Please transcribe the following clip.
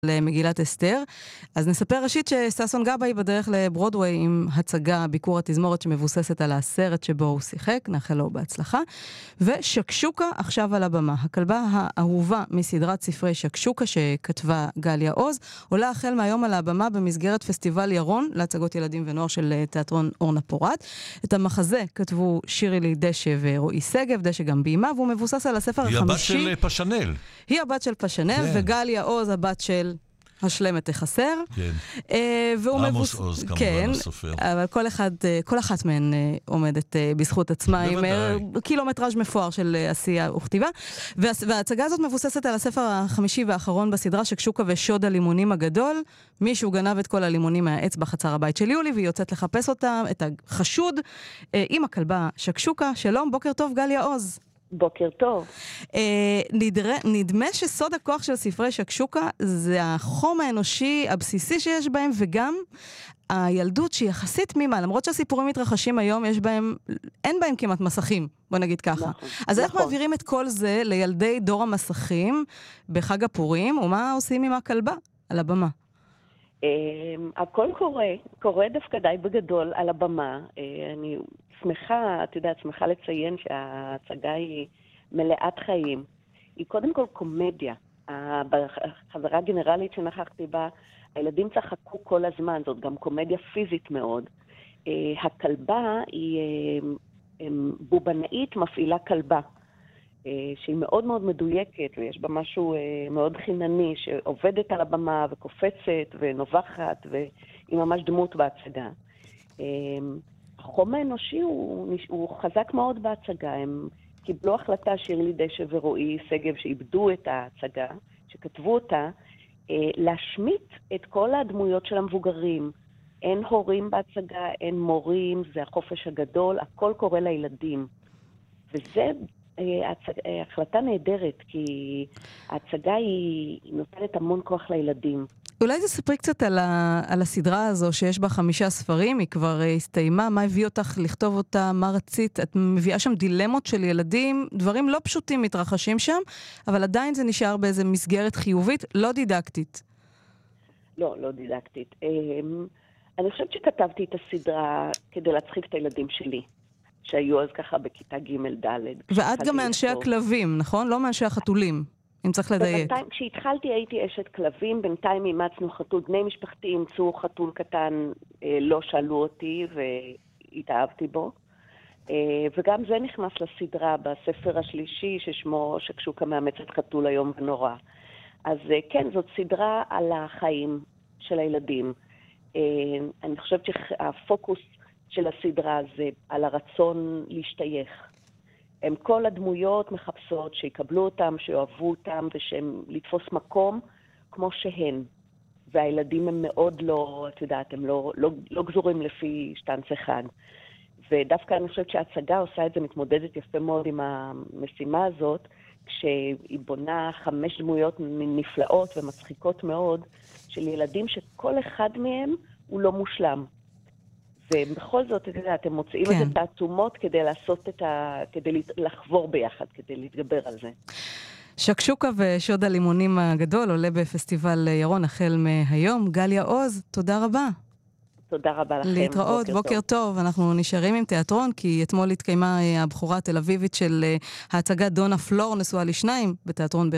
למגילת אסתר. אז נספר ראשית שששון גבאי בדרך לברודווי עם הצגה ביקור התזמורת שמבוססת על הסרט שבו הוא שיחק, נאחל לו בהצלחה. ושקשוקה עכשיו על הבמה. הכלבה האהובה מסדרת ספרי שקשוקה שכתבה גליה עוז, עולה החל מהיום על הבמה במסגרת פסטיבל ירון להצגות ילדים ונוער של תיאטרון אורנה פורת. את המחזה כתבו שירילי דשא ורועי סגב, דשא גם בימה, והוא מבוסס על הספר החמישי. היא הבת של פשנל. היא הבת של פשנל, כן. וגליה עוז הבת של השלמת תחסר. כן. עמוס עוז כמובן כן, הסופר. אבל כל אחת מהן עומדת בזכות עצמה, עם קילומטראז' מפואר של עשייה וכתיבה. וההצגה הזאת מבוססת על הספר החמישי והאחרון בסדרה שקשוקה ושוד הלימונים הגדול. מישהו גנב את כל הלימונים מהעץ בחצר הבית של יולי, והיא יוצאת לחפש אותם, את החשוד, עם הכלבה שקשוקה. שלום, בוקר טוב גליה עוז. בוקר טוב. נדמה שסוד הכוח של ספרי שקשוקה זה החום האנושי הבסיסי שיש בהם, וגם הילדות שהיא יחסית תמימה, למרות שהסיפורים מתרחשים היום, אין בהם כמעט מסכים, בוא נגיד ככה. נכון, אז איך מעבירים את כל זה לילדי דור המסכים בחג הפורים, ומה עושים עם הכלבה על הבמה? הכל קורה דווקא די בגדול על הבמה. אני שמחה לציין שההצגה היא מלאת חיים. היא קודם כל קומדיה. בחזרה הגנרלית שנכחתי בה, הילדים צחקו כל הזמן, זאת גם קומדיה פיזית מאוד. הכלבה היא בובנאית מפעילה כלבה, שהיא מאוד מאוד מדויקת, ויש בה משהו מאוד חינני, שעובדת על הבמה וקופצת ונובחת, והיא ממש דמות בהצגה. החום האנושי הוא חזק מאוד בהצגה. הם קיבלו החלטה, שירילי דשא ורועי סגב, שאיבדו את ההצגה, שכתבו אותה, להשמיט את כל הדמויות של המבוגרים. אין הורים בהצגה, אין מורים, זה החופש הגדול, הכל קורה לילדים. וזה החלטה נהדרת, כי ההצגה היא נותנת המון כוח לילדים. אולי תספרי קצת על הסדרה הזו שיש בה 5 ספרים, היא כבר הסתיימה, מה הביא אותך לכתוב אותה, מה רצית? את מביאה שם דילמות של ילדים, דברים לא פשוטים מתרחשים שם, אבל עדיין זה נשאר באיזו מסגרת חיובית, לא דידקטית. לא דידקטית. אני חושבת שכתבתי את הסדרה כדי להצחיק את הילדים שלי, שהיו אז ככה בכיתה ג' ד'. ואת גם מאנשי הכלבים, נכון? לא מאנשי החתולים. אם צריך לדייק. כשהתחלתי הייתי אשת כלבים, בינתיים אימצנו חתול, בני משפחתי אימצו חתול קטן, לא שאלו אותי והתאהבתי בו. וגם זה נכנס לסדרה בספר השלישי ששמו שקשוקה מאמצת חתול היום ונורא. אז כן, זאת סדרה על החיים של הילדים. אני חושבת שהפוקוס של הסדרה זה על הרצון להשתייך. הם כל הדמויות מחפשות שיקבלו אותם, שאוהבו אותם, ושהם לתפוס מקום כמו שהן. והילדים הם מאוד לא, את יודעת, הם לא גזורים לפי שטנץ אחד. ודווקא אני חושבת שההצגה עושה את זה, מתמודדת יפה מאוד עם המשימה הזאת, כשהיא בונה 5 דמויות נפלאות ומצחיקות מאוד, של ילדים שכל אחד מהם הוא לא מושלם. ובכל זאת, אתם מוצאים את התעצומות כדי לעשות כדי לחבור ביחד, כדי להתגבר על זה. שקשוקה ושוד הלימונים הגדול עולה בפסטיבל ירון החל מהיום. גליה עוז, תודה רבה. תודה רבה לכם. להתראות, בוקר טוב. אנחנו נשארים עם תיאטרון, כי אתמול התקיימה הבחורה התל אביבית של ההצגה דונה פלור נשואה לשניים בתיאטרון